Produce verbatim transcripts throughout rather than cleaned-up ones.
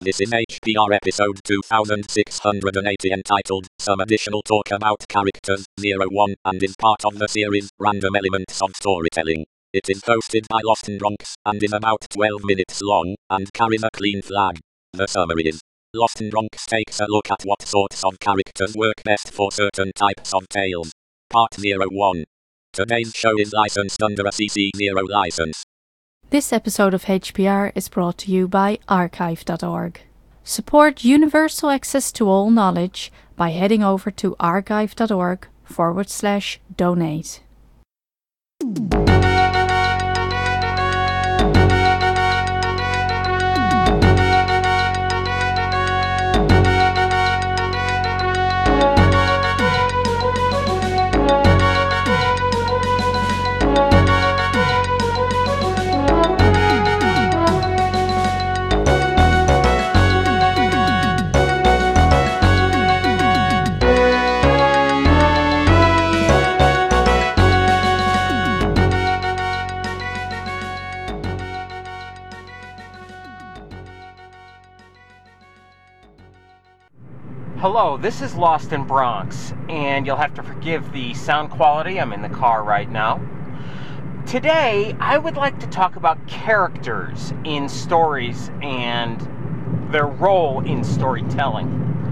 This is H P R episode two thousand six hundred eighty entitled Some Additional Talk About Characters zero one and is part of the series Random Elements of Storytelling. It is hosted by Lost and Drunks and is about twelve minutes long and carries a clean flag. The summary is: Lost and Drunks takes a look at what sorts of characters work best for certain types of tales. Part zero one. Today's show is licensed under a C C zero license. This episode of H P R is brought to you by archive dot org. Support universal access to all knowledge by heading over to archive dot org forward slash donate. Hello, this is Lost in Bronx, and you'll have to forgive the sound quality. I'm in the car right now. Today, I would like to talk about characters in stories and their role in storytelling.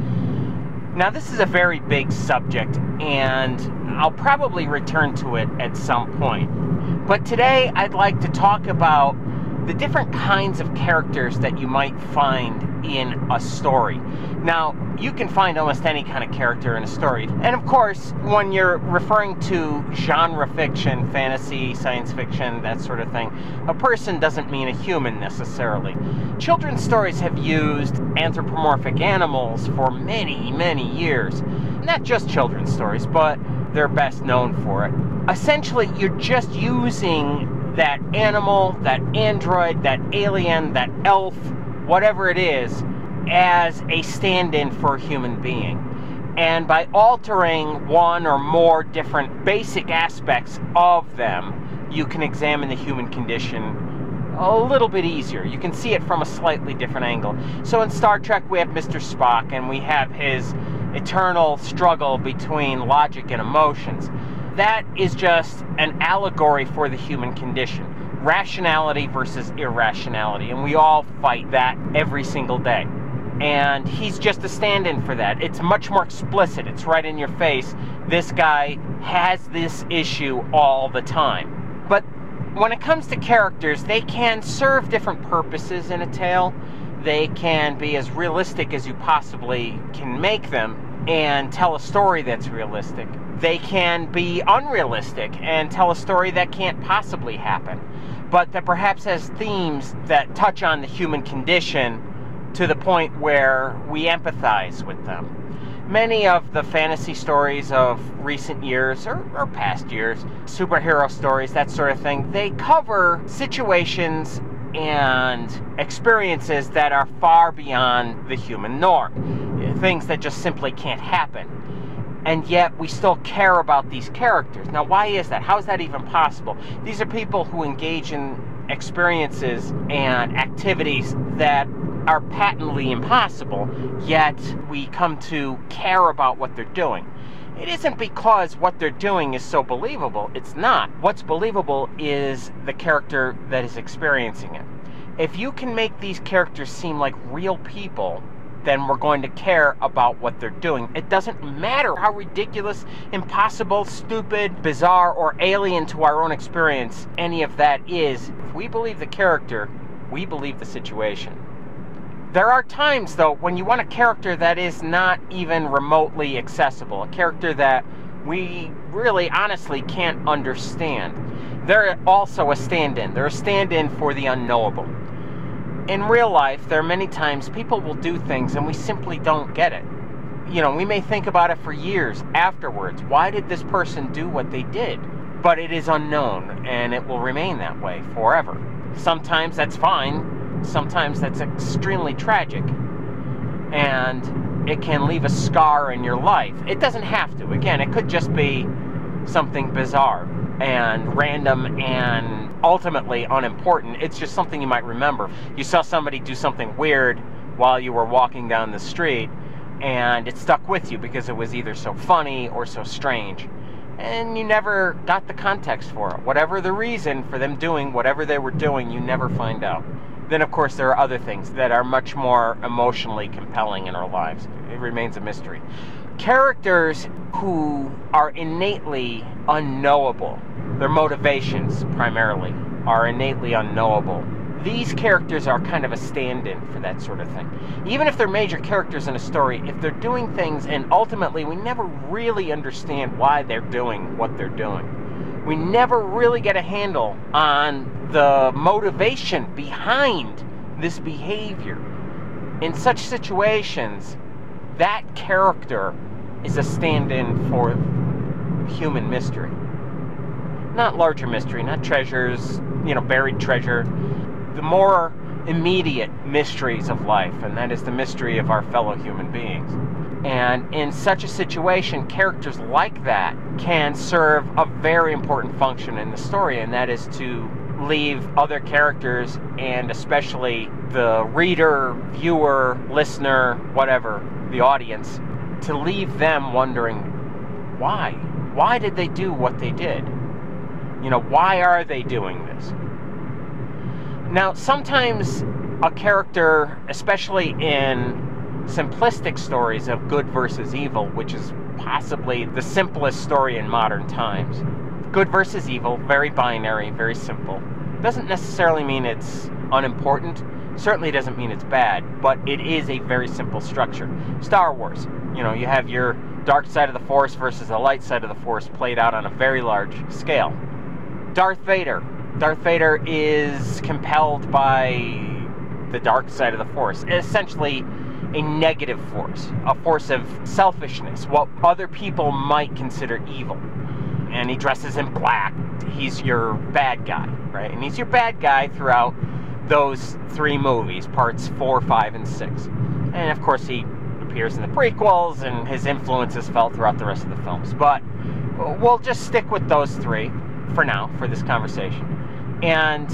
Now, this is a very big subject, and I'll probably return to it at some point. But today, I'd like to talk about the different kinds of characters that you might find in a story. Now, you can find almost any kind of character in a story. And of course, when you're referring to genre fiction, fantasy, science fiction, that sort of thing, a person doesn't mean a human necessarily. Children's stories have used anthropomorphic animals for many, many years. Not just children's stories, but they're best known for it. Essentially, you're just using that animal, that android, that alien, that elf, whatever it is, as a stand-in for a human being. And by altering one or more different basic aspects of them, you can examine the human condition a little bit easier. You can see it from a slightly different angle. So in Star Trek, we have Mister Spock, and we have his eternal struggle between logic and emotions. That is just an allegory for the human condition. Rationality versus irrationality. And we all fight that every single day. And he's just a stand-in for that. It's much more explicit. It's right in your face. This guy has this issue all the time. But when it comes to characters, they can serve different purposes in a tale. They can be as realistic as you possibly can make them and tell a story that's realistic. They can be unrealistic and tell a story that can't possibly happen, but that perhaps has themes that touch on the human condition to the point where we empathize with them. Many of the fantasy stories of recent years, or, or past years, superhero stories, that sort of thing, they cover situations and experiences that are far beyond the human norm. Things that just simply can't happen. And yet we still care about these characters. Now, why is that? How is that even possible? These are people who engage in experiences and activities that are patently impossible, yet we come to care about what they're doing. It isn't because what they're doing is so believable. It's not. What's believable is the character that is experiencing it. If you can make these characters seem like real people, then we're going to care about what they're doing. It doesn't matter how ridiculous, impossible, stupid, bizarre, or alien to our own experience any of that is. If we believe the character, we believe the situation. There are times, though, when you want a character that is not even remotely accessible, a character that we really honestly can't understand. They're also a stand-in. They're a stand-in for the unknowable. In real life, there are many times people will do things and we simply don't get it. You know, we may think about it for years afterwards. Why did this person do what they did? But it is unknown, and it will remain that way forever. Sometimes that's fine. Sometimes that's extremely tragic. And it can leave a scar in your life. It doesn't have to. Again, it could just be something bizarre and random and ultimately unimportant. It's just something you might remember. You saw somebody do something weird while you were walking down the street, and it stuck with you because it was either so funny or so strange. And you never got the context for it. Whatever the reason for them doing whatever they were doing, you never find out. Then, of course, there are other things that are much more emotionally compelling in our lives. It remains a mystery. Characters who are innately unknowable, their motivations primarily are innately unknowable. These characters are kind of a stand-in for that sort of thing. Even if they're major characters in a story, if they're doing things and ultimately we never really understand why they're doing what they're doing, we never really get a handle on the motivation behind this behavior. In such situations, that character is a stand-in for human mystery. Not larger mystery, not treasures, you know, buried treasure. The more immediate mysteries of life, and that is the mystery of our fellow human beings. And in such a situation, characters like that can serve a very important function in the story, and that is to leave other characters, and especially the reader, viewer, listener, whatever, the audience, to leave them wondering, why? Why did they do what they did? You know, why are they doing this? Now, sometimes a character, especially in simplistic stories of good versus evil, which is possibly the simplest story in modern times. Good versus evil, very binary, very simple. Doesn't necessarily mean it's unimportant. Certainly doesn't mean it's bad, but it is a very simple structure. Star Wars, you know, you have your dark side of the Force versus the light side of the Force played out on a very large scale. Darth Vader. Darth Vader is compelled by the dark side of the Force. Essentially a negative force, a force of selfishness, what other people might consider evil. And he dresses in black. He's your bad guy, right? And he's your bad guy throughout those three movies, parts four, five, and six. And of course he appears in the prequels, and his influence is felt throughout the rest of the films. But we'll just stick with those three for now, for this conversation. And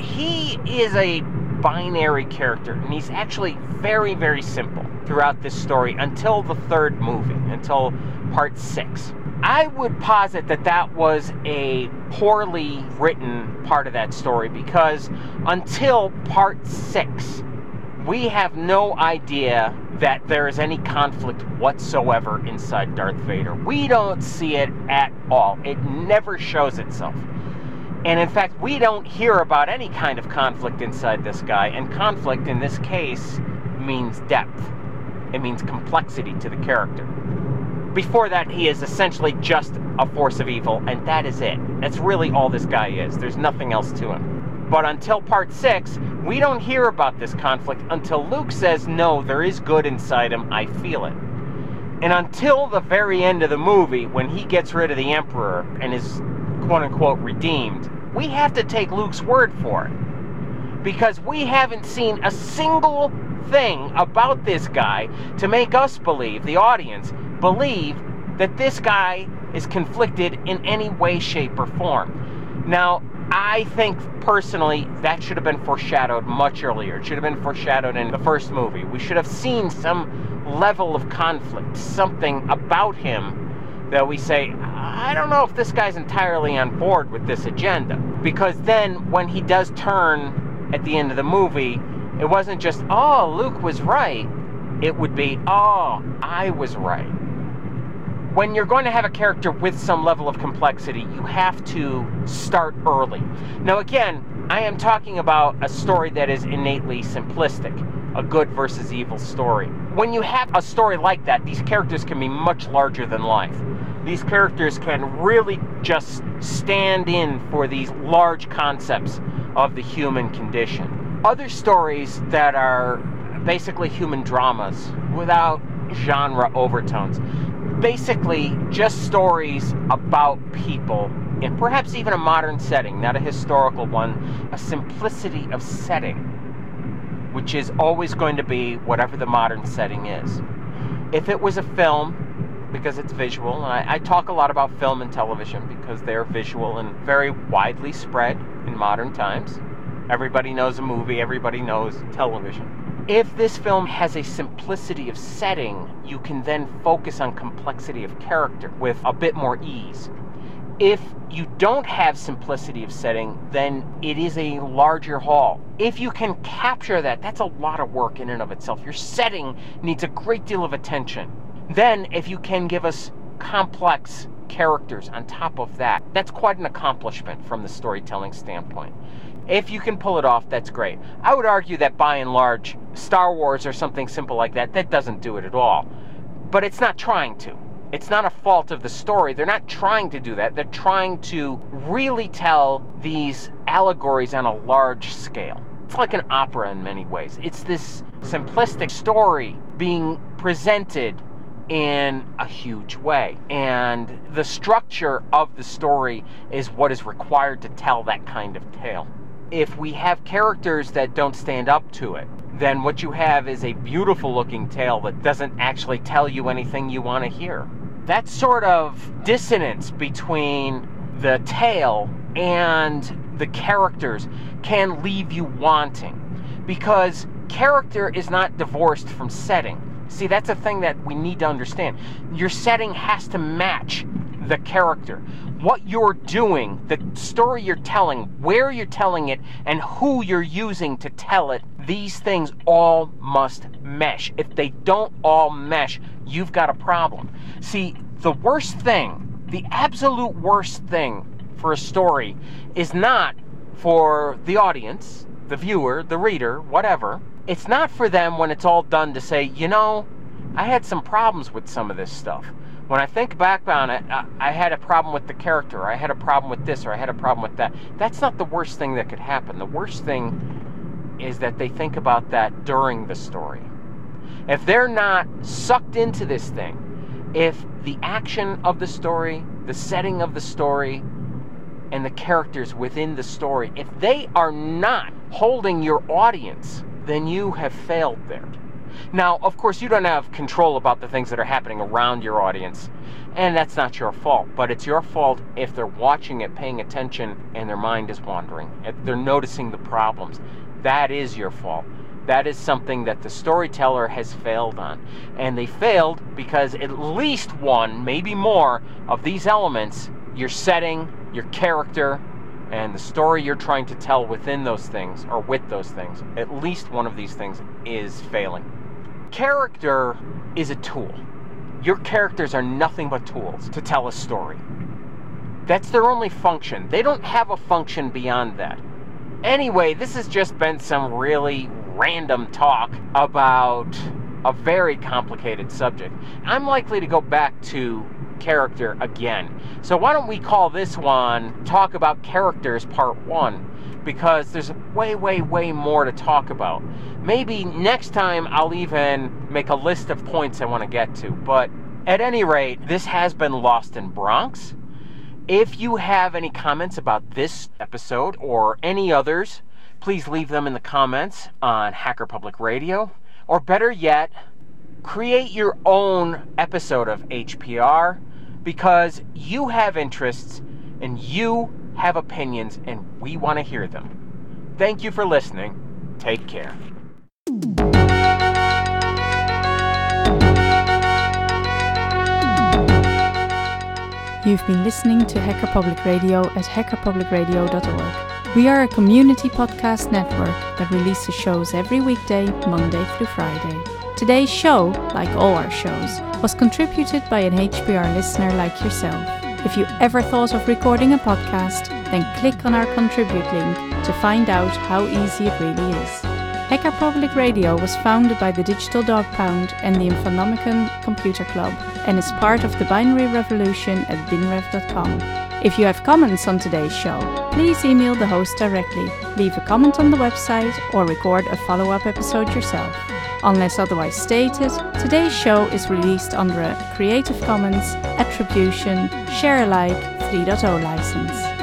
he is a binary character, and he's actually very, very simple throughout this story until the third movie, until part six. I would posit that that was a poorly written part of that story, because until part six, we have no idea that there is any conflict whatsoever inside Darth Vader. We don't see it at all. It never shows itself. And in fact, we don't hear about any kind of conflict inside this guy. And conflict in this case means depth. It means complexity to the character. Before that, he is essentially just a force of evil, and that is it. That's really all this guy is. There's nothing else to him. But until part six, we don't hear about this conflict until Luke says, no, there is good inside him, I feel it. And until the very end of the movie, when he gets rid of the Emperor and is quote-unquote redeemed, we have to take Luke's word for it. Because we haven't seen a single thing about this guy to make us believe, the audience, believe that this guy is conflicted in any way, shape, or form. Now, I think personally that should have been foreshadowed much earlier. It should have been foreshadowed in the first movie. We should have seen some level of conflict, something about him that we say, I don't know if this guy's entirely on board with this agenda. Because then when he does turn at the end of the movie, it wasn't just, oh, Luke was right. It would be, oh, I was right. When you're going to have a character with some level of complexity, you have to start early. Now again, I am talking about a story that is innately simplistic, a good versus evil story. When you have a story like that, these characters can be much larger than life. These characters can really just stand in for these large concepts of the human condition. Other stories that are basically human dramas without genre overtones, basically just stories about people in perhaps even a modern setting, not a historical one, a simplicity of setting, which is always going to be whatever the modern setting is. If it was a film, because it's visual, and I, I talk a lot about film and television because they're visual and very widely spread in modern times. Everybody knows a movie, everybody knows television. If this film has a simplicity of setting, you can then focus on complexity of character with a bit more ease. If you don't have simplicity of setting, then it is a larger haul. If you can capture that, that's a lot of work in and of itself. Your setting needs a great deal of attention. Then, if you can give us complex characters on top of that, that's quite an accomplishment from the storytelling standpoint. If you can pull it off, that's great. I would argue that by and large, Star Wars or something simple like that, that doesn't do it at all. But it's not trying to. It's not a fault of the story. They're not trying to do that. They're trying to really tell these allegories on a large scale. It's like an opera in many ways. It's this simplistic story being presented in a huge way. And the structure of the story is what is required to tell that kind of tale. If we have characters that don't stand up to it, then what you have is a beautiful looking tale that doesn't actually tell you anything you want to hear. That sort of dissonance between the tale and the characters can leave you wanting, because character is not divorced from setting. See, that's a thing that we need to understand. Your setting has to match the character. What you're doing, the story you're telling, where you're telling it, and who you're using to tell it, these things all must mesh. If they don't all mesh, you've got a problem. See, the worst thing, the absolute worst thing for a story is not for the audience, the viewer, the reader, whatever. It's not for them when it's all done to say, you know, I had some problems with some of this stuff. When I think back on it, I, I had a problem with the character, or I had a problem with this, or I had a problem with that. That's not the worst thing that could happen. The worst thing is that they think about that during the story. If they're not sucked into this thing, if the action of the story, the setting of the story, and the characters within the story, if they are not holding your audience, then you have failed there. Now, of course, you don't have control about the things that are happening around your audience, and that's not your fault, but it's your fault if they're watching it, paying attention, and their mind is wandering, if they're noticing the problems. That is your fault. That is something that the storyteller has failed on. And they failed because at least one, maybe more, of these elements, your setting, your character, and the story you're trying to tell within those things, or with those things, at least one of these things is failing. Character is a tool. Your characters are nothing but tools to tell a story. That's their only function. They don't have a function beyond that. Anyway, this has just been some really random talk about a very complicated subject. I'm likely to go back to character again. So why don't we call this one Talk About Characters Part one? Because there's way, way, way more to talk about. Maybe next time I'll even make a list of points I want to get to. But at any rate, this has been Lost in Bronx. If you have any comments about this episode or any others, please leave them in the comments on Hacker Public Radio. Or better yet, create your own episode of H P R, because you have interests and you have opinions and we want to hear them. Thank you for listening. Take care. You've been listening to Hacker Public Radio at hacker public radio dot org. We are a community podcast network that releases shows every weekday, Monday through Friday. Today's show, like all our shows, was contributed by an H P R listener like yourself. If you ever thought of recording a podcast, then click on our contribute link to find out how easy it really is. Hacker Public Radio was founded by the Digital Dog Pound and the Infonomicon Computer Club and is part of the Binary Revolution at binrev dot com. If you have comments on today's show, please email the host directly, leave a comment on the website, or record a follow-up episode yourself. Unless otherwise stated, today's show is released under a Creative Commons Attribution Share Alike three point oh license.